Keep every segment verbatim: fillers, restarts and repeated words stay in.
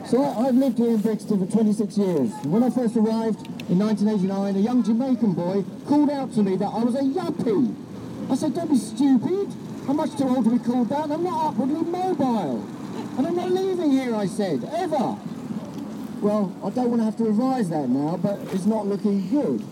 So I, I've lived here in Brixton for twenty-six years. When I first arrived in nineteen eighty-nine, a young Jamaican boy called out to me that I was a yuppie. I said, don't be stupid. I'm much too old to be called that. I'm not upwardly mobile. And I'm not leaving here, I said, ever. Well, I don't want to have to revise that now, but it's not looking good.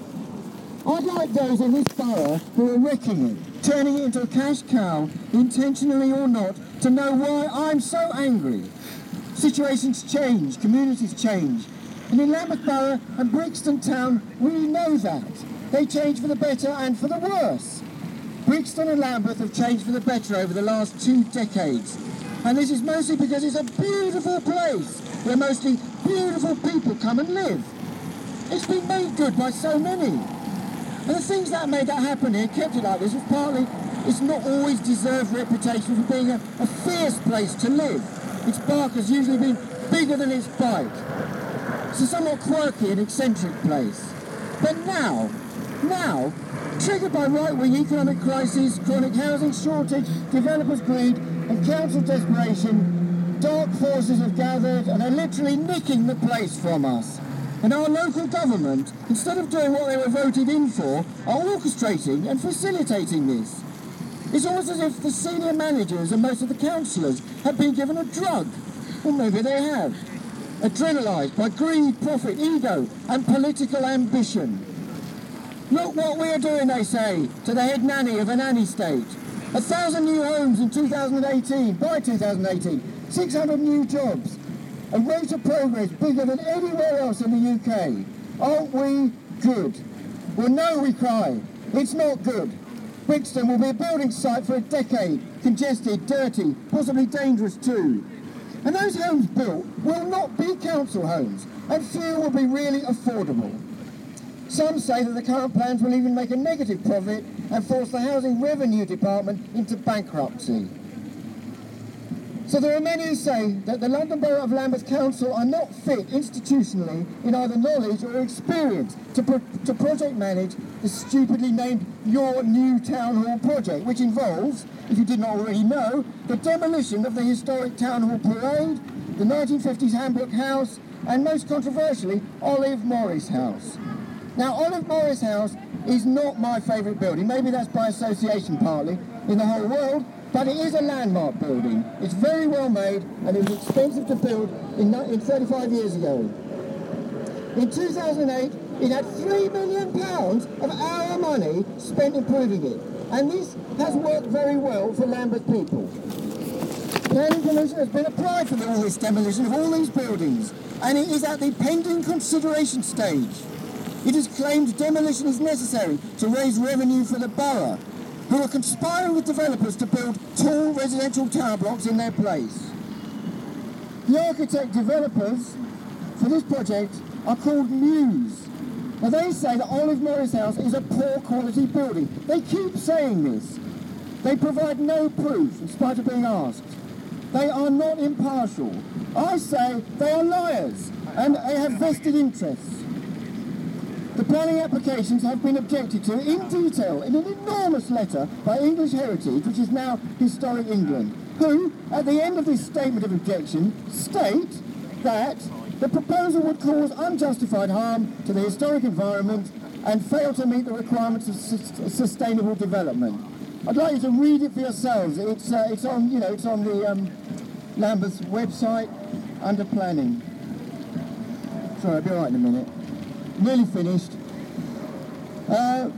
I'd like those in this borough who are wrecking it, turning it into a cash cow, intentionally or not, to know why I'm so angry. Situations change, communities change. And in Lambeth Borough and Brixton Town, we know that. They change for the better and for the worse. Brixton and Lambeth have changed for the better over the last two decades. And this is mostly because it's a beautiful place where mostly beautiful people come and live. It's been made good by so many. And the things that made that happen here, kept it like this, was partly it's not always deserved reputation for being a, a fierce place to live. Its bark has usually been bigger than its bite. It's a somewhat quirky and eccentric place. But now, now, triggered by right-wing economic crisis, chronic housing shortage, developers' greed, and council desperation, dark forces have gathered and are literally nicking the place from us. And our local government, instead of doing what they were voted in for, are orchestrating and facilitating this. It's almost as if the senior managers and most of the councillors have been given a drug. Or maybe they have. Adrenalised by greed, profit, ego, and political ambition. Look what we are doing, they say, to the head nanny of a nanny state. A thousand new homes in two thousand eighteen, by two thousand eighteen, six hundred new jobs. A rate of progress bigger than anywhere else in the U K. Aren't we good? Well, no, we cry. It's not good. Brixton will be a building site for a decade, congested, dirty, possibly dangerous too. And those homes built will not be council homes, and few will be really affordable. Some say that the current plans will even make a negative profit and force the Housing Revenue Department into bankruptcy. So there are many who say that the London Borough of Lambeth Council are not fit institutionally in either knowledge or experience to, pro to project manage the stupidly named Your New Town Hall project, which involves, if you did not already know, the demolition of the historic Town Hall Parade, the nineteen fifties Hambrook House, and most controversially, Olive Morris House. Now, Olive Morris House is not my favourite building. Maybe that's by association partly in the whole world, but it is a landmark building. It's very well made, and it was expensive to build in, in thirty-five years ago. In two thousand eight, it had three million pounds of our money spent improving it, and this has worked very well for Lambeth people. Planning permission has been applied for all this demolition of all these buildings, and it is at the pending consideration stage. It is claimed demolition is necessary to raise revenue for the borough, who are conspiring with developers to build tall residential tower blocks in their place. The architect developers for this project are called Muse. Now they say that Olive Morris House is a poor quality building. They keep saying this. They provide no proof in spite of being asked. They are not impartial. I say they are liars and they have vested interests. The planning applications have been objected to in detail in an enormous letter by English Heritage, which is now Historic England, who, at the end of this statement of objection, state that the proposal would cause unjustified harm to the historic environment and fail to meet the requirements of su sustainable development. I'd like you to read it for yourselves. It's, uh, it's on, you know, it's on the um, Lambeth's website under planning. Sorry, I'll be all right in a minute. Nearly finished. Uh,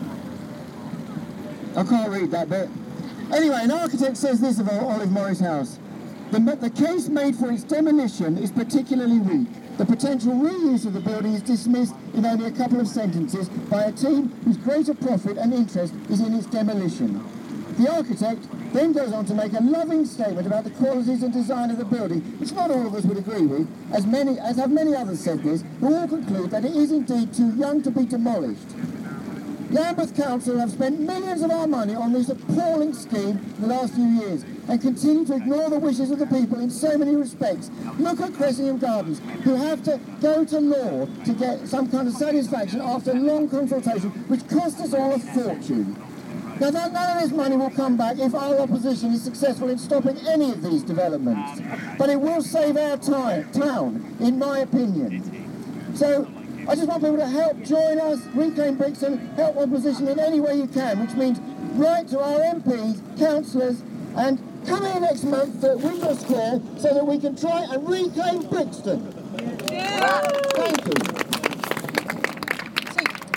I can't read that bit. Anyway, an architect says this of Olive Morris House. The, the case made for its demolition is particularly weak. The potential reuse of the building is dismissed in only a couple of sentences by a team whose greater profit and interest is in its demolition. The architect then goes on to make a loving statement about the qualities and design of the building, which not all of us would agree with, as many as have many others said this, who all conclude that it is indeed too young to be demolished. Lambeth Council have spent millions of our money on this appalling scheme in the last few years and continue to ignore the wishes of the people in so many respects. Look at Cressingham Gardens, who have to go to law to get some kind of satisfaction after long consultation, which cost us all a fortune. Now, none of this money will come back if our opposition is successful in stopping any of these developments. But it will save our town, in my opinion. So, I just want people to help join us, Reclaim Brixton, help opposition in any way you can, which means write to our M Ps, councillors, and come here next month at Windsor Square so that we can try and reclaim Brixton. Yeah. Thank you.